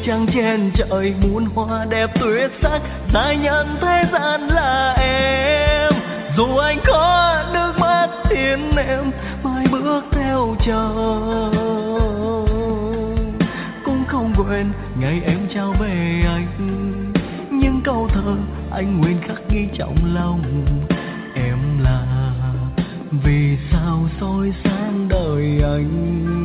trăng trên trời muôn hoa đẹp tuyệt sắc, dài nhất thế gian là em. Dù anh có nước mắt khiến em mãi bước theo chờ, cũng không quên ngày em trao về anh những câu thơ anh nguyện khắc ghi trong lòng. Em là vì sao soi sáng đời anh.